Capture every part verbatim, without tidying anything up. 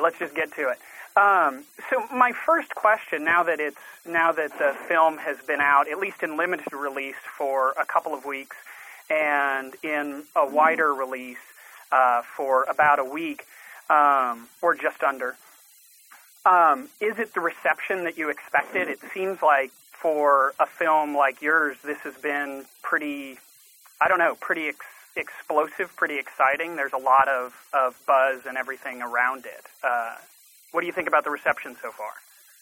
let's just get to it. Um, so my first question, now that it's now that the film has been out, at least in limited release for a couple of weeks, and in a wider release uh, for about a week, um, or just under, um, is it the reception that you expected? It seems like for a film like yours, this has been pretty, I don't know, pretty ex- explosive, pretty exciting. There's a lot of, of buzz and everything around it. Uh, What do you think about the reception so far?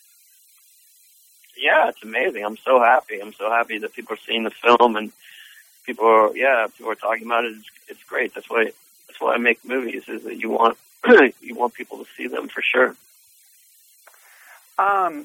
Yeah, it's amazing. I'm so happy. I'm so happy that people are seeing the film and people are, yeah, people are talking about it. It's, it's great. That's why, that's why I make movies, is that you want, you want people to see them for sure. Um,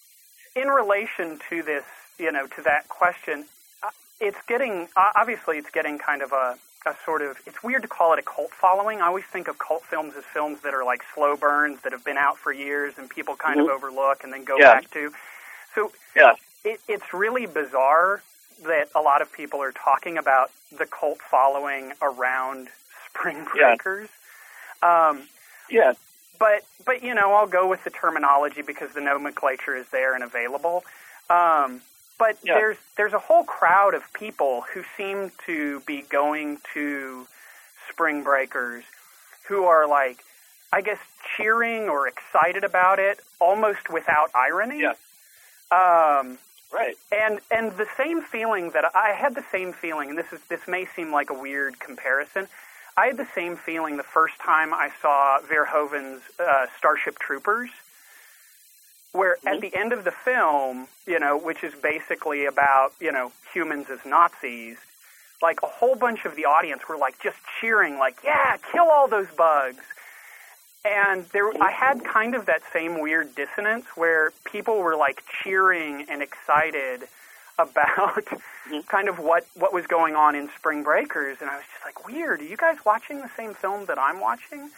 in relation to this, you know, to that question, it's getting, obviously it's getting kind of a, a sort of, it's weird to call it a cult following. I always think of cult films as films that are like slow burns that have been out for years and people kind mm-hmm. of overlook and then go yeah. back to. So yeah. it, it's really bizarre that a lot of people are talking about the cult following around Spring Breakers. Yeah. Um, yeah. But, but, you know, I'll go with the terminology because the nomenclature is there and available. Um, But yeah. there's there's a whole crowd of people who seem to be going to Spring Breakers who are like, I guess, cheering or excited about it almost without irony. Yeah. Um, right. And and the same feeling that I had the same feeling, and this is this may seem like a weird comparison. I had the same feeling the first time I saw Verhoeven's uh, Starship Troopers. Where at the end of the film, you know, which is basically about, you know, humans as Nazis, like a whole bunch of the audience were like just cheering, like, yeah, kill all those bugs. And there, I had kind of that same weird dissonance where people were like cheering and excited about kind of what, what was going on in Spring Breakers. And I was just like, weird, are you guys watching the same film that I'm watching?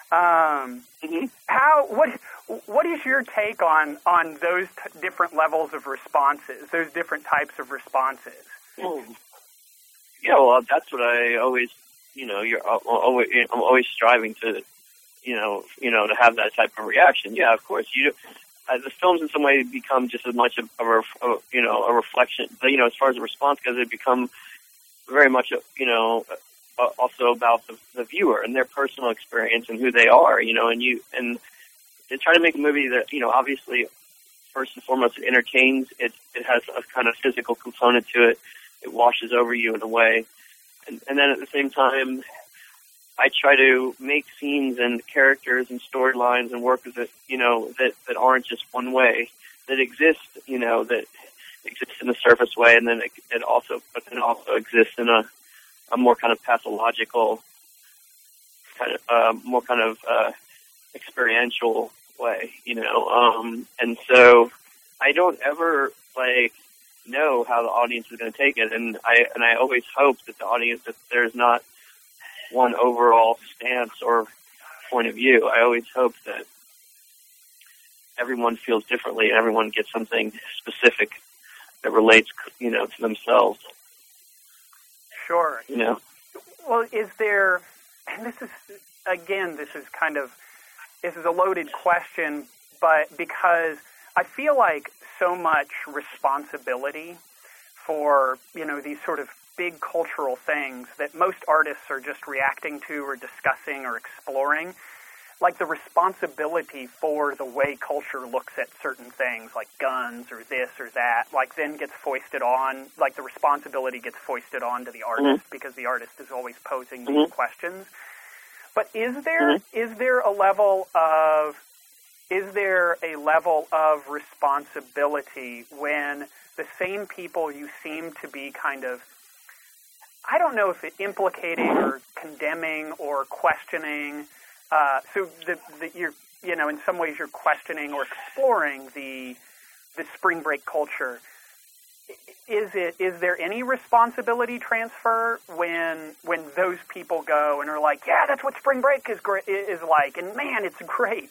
Um, mm-hmm. How what what is your take on on those t- different levels of responses, those different types of responses? Mm. Yeah, well, that's what I always, you know, you're always, I'm always striving to, you know, you know, to have that type of reaction. Yeah, of course, you. Uh, the films in some way become just as much of a, a you know, a reflection. You know, as far as the response goes, they become very much, a, you know. Uh, also about the, the viewer and their personal experience and who they are, you know, and you, and to try to make a movie that, you know, obviously, first and foremost, it entertains, it, it has a kind of physical component to it, it washes over you in a way, and, and then at the same time, I try to make scenes and characters and storylines and work that, you know, that, that aren't just one way, that exist, you know, that exist in a surface way, and then it, it also, but then also exists in a a more kind of pathological, kind of, uh, more kind of, uh, experiential way, you know, um, and so I don't ever, like, know how the audience is going to take it, and I, and I always hope that the audience, that there's not one overall stance or point of view. I always hope that everyone feels differently and everyone gets something specific that relates, you know, to themselves. Sure. You know. Well, is there, and this is, again, this is kind of, this is a loaded question, but because I feel like so much responsibility for, you know, these sort of big cultural things that most artists are just reacting to or discussing or exploring, like the responsibility for the way culture looks at certain things, like guns or this or that, like then gets foisted on, like the responsibility gets foisted on to the artist mm-hmm. because the artist is always posing mm-hmm. these questions. But is there mm-hmm. is there a level of is there a level of responsibility when the same people you seem to be kind of, I don't know if it implicating or condemning or questioning. Uh, so the, the, you're, you know, in some ways you're questioning or exploring the the spring break culture. Is it is there any responsibility transfer when when those people go and are like, yeah, that's what spring break is great is like, and man, it's great.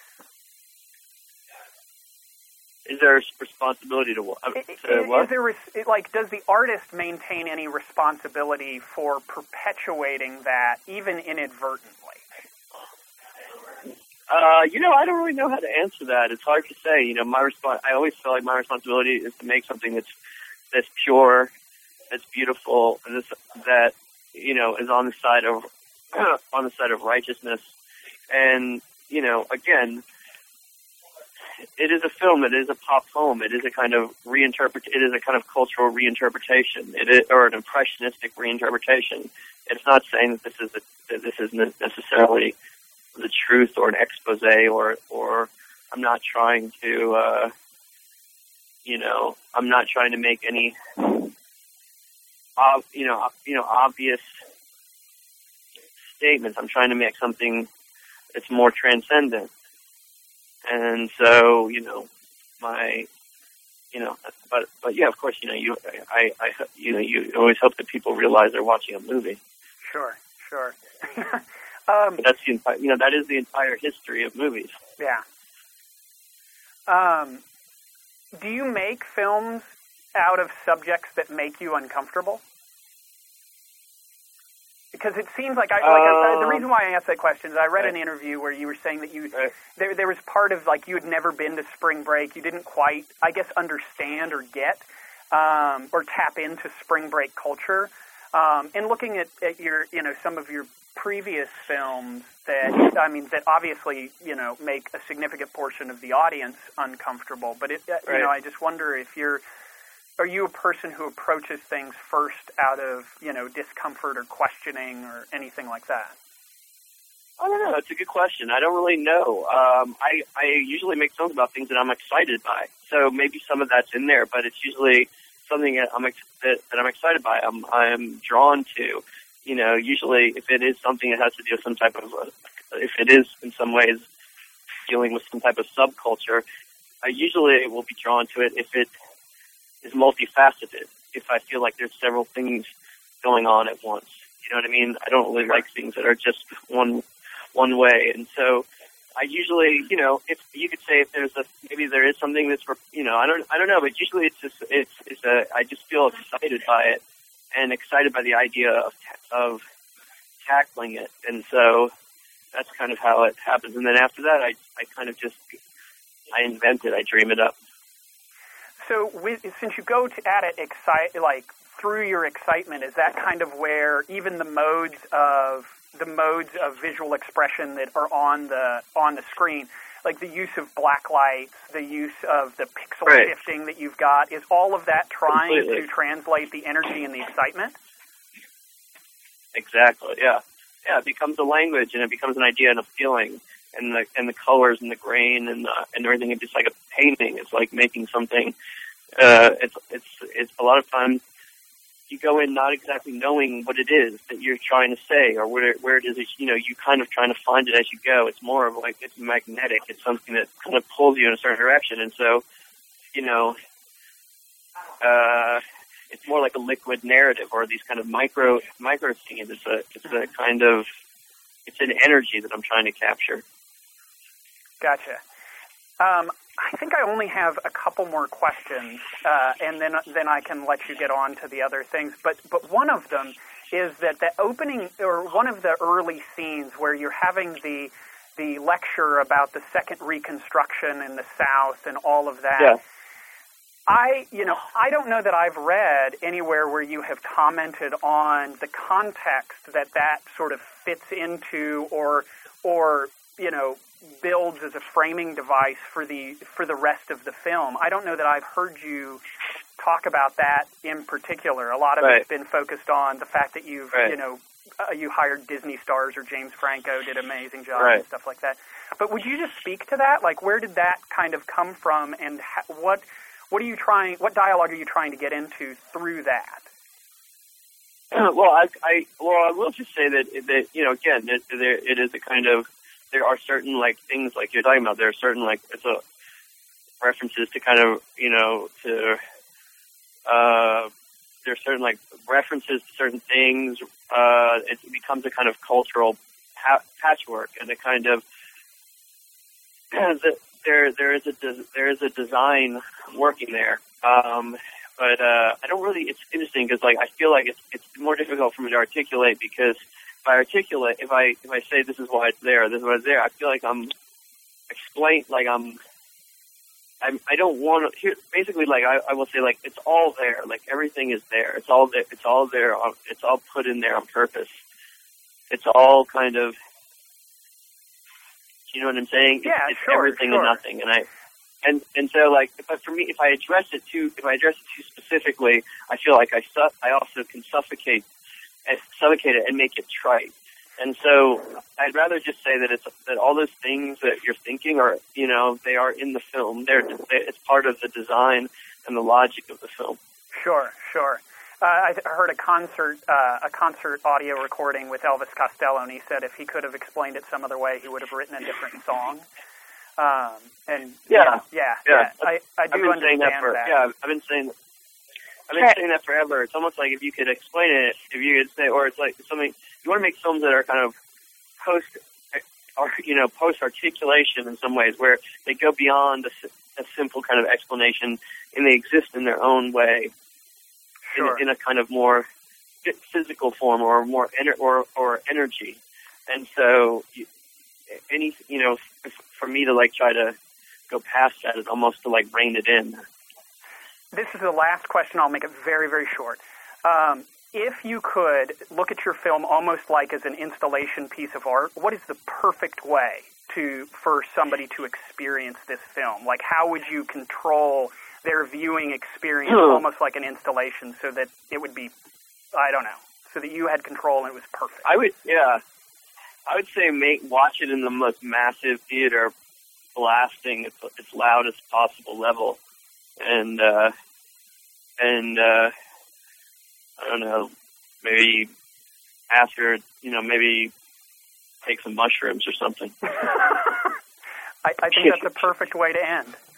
Is there a responsibility to, uh, to what? Is there, like, does the artist maintain any responsibility for perpetuating that, even inadvertently? Uh, you know, I don't really know how to answer that. It's hard to say. You know, my response. I always feel like my responsibility is to make something that's that's pure, that's beautiful, and that's, that you know is on the side of on the side of righteousness. And you know, again, it is a film. It is a pop poem. It is a kind of reinterpret. It is a kind of cultural reinterpretation. It is, or an impressionistic reinterpretation. It's not saying that this is a, that this isn't necessarily the truth or an expose, or or I'm not trying to, uh, you know, I'm not trying to make any, ob, you know, you know, obvious statements. I'm trying to make something that's more transcendent. And so, you know, my, you know, but but yeah, of course, you know, you I, I you know, you always hope that people realize they're watching a movie. Sure, sure. um, but that's the entire, you know, that is the entire history of movies. Yeah. Um, do you make films out of subjects that make you uncomfortable? Because it seems like, I, like uh, I, the reason why I asked that question is I read right. an interview where you were saying that you right. there there was part of like you had never been to spring break, you didn't quite, I guess, understand or get um, or tap into spring break culture. Um, and looking at, at your, you know, some of your previous films that, I mean, that obviously, you know, make a significant portion of the audience uncomfortable. But it, right. you know, I just wonder if you're. Are you a person who approaches things first out of, you know, discomfort or questioning or anything like that? I don't know. It's a good question. I don't really know. Um, I, I usually make films about things that I'm excited by. So maybe some of that's in there, but it's usually something that I'm, ex- that, that I'm excited by. I'm, I'm drawn to. You know, usually if it is something that has to do with some type of, uh, if it is in some ways dealing with some type of subculture, I usually will be drawn to it if it is multifaceted, if I feel like there's several things going on at once. You know what I mean? I don't really like things that are just one one way. And so I usually, you know, if you could say if there's a, maybe there is something that's, you know, I don't I don't know, but usually it's just, it's, it's a, I just feel excited by it and excited by the idea of, of tackling it. And so that's kind of how it happens. And then after that, I, I kind of just, I invent it, I dream it up. So, with, since you go to, at it excite, like through your excitement, is that kind of where even the modes of the modes of visual expression that are on the on the screen, like the use of black lights, the use of the pixel right. shifting that you've got, is all of that trying Completely. to translate the energy and the excitement? Exactly. Yeah. Yeah. It becomes a language, and it becomes an idea and a feeling, and the and the colors and the grain and the, and everything. It's just like a painting. It's like making something. Uh, it's it's it's a lot of times you go in not exactly knowing what it is that you're trying to say or where where it is. You know, you kind of trying to find it as you go. It's more of like it's magnetic. It's something that kind of pulls you in a certain direction, and so you know, uh, it's more like a liquid narrative or these kind of micro micro scenes. It's a it's a kind of it's an energy that I'm trying to capture. Gotcha. Um, I think I only have a couple more questions, uh, and then then I can let you get on to the other things. But but one of them is that the opening, or one of the early scenes where you're having the the lecture about the Second Reconstruction in the South and all of that. Yeah. I, you know, I don't know that I've read anywhere where you have commented on the context that that sort of fits into, or or you know, builds as a framing device for the for the rest of the film. I don't know that I've heard you talk about that in particular. A lot of right. it's been focused on the fact that you've, right. you know, uh, you hired Disney stars, or James Franco did an amazing job right. and stuff like that. But would you just speak to that? Like, where did that kind of come from, and ha- what what are you trying? What dialogue are you trying to get into through that? Well, I, I well I will just say that that you know again that there it is a kind of there are certain like things like you're talking about. There are certain like it's a references to kind of you know to uh, there are certain like references to certain things. Uh, it becomes a kind of cultural pa- patchwork, and a kind of there there is a de- there is a design working there. Um, but uh, I don't really. It's interesting because like I feel like it's it's more difficult for me to articulate because. If I articulate, if I if I say this is why it's there, this is why it's there, I feel like I'm explain, like I'm, I'm I don't want to. Basically, like I, I will say, like it's all there. Like everything is there. It's all there. It's all there. On, it's all put in there on purpose. It's all kind of. You know what I'm saying? Yeah, it's, it's sure, everything sure. and nothing, and I. And and so like if I, for me if I address it too if I address it too specifically, I feel like I su- I also can suffocate and suffocate it and make it trite. And so I'd rather just say that it's that all those things that you're thinking are you know they are in the film. They're it's part of the design and the logic of the film. Sure, sure. Uh, I heard a concert uh, a concert audio recording with Elvis Costello, and he said if he could have explained it some other way, he would have written a different song. Um, and yeah, yeah, yeah, yeah. I, I do I've been understand saying that. For, that. Yeah, I've been saying, I've been Right. saying that forever. It's almost like if you could explain it, if you could say, or it's like something you want to make films that are kind of post, or you know, post articulation in some ways, where they go beyond a, a simple kind of explanation, and they exist in their own way, Sure. in, in a kind of more physical form or more ener- or or energy, and so. You, Any, you know, for me to like try to go past that is almost to like rein it in. This is the last question. I'll make it very, very short. Um, if you could look at your film almost like as an installation piece of art, what is the perfect way to for somebody to experience this film? Like, how would you control their viewing experience almost like an installation so that it would be, I don't know, so that you had control and it was perfect? I would, yeah. I would say make watch it in the most massive theater, blasting its, its loudest possible level, and uh, and uh, I don't know, maybe after you know maybe take some mushrooms or something. I, I think that's a perfect way to end.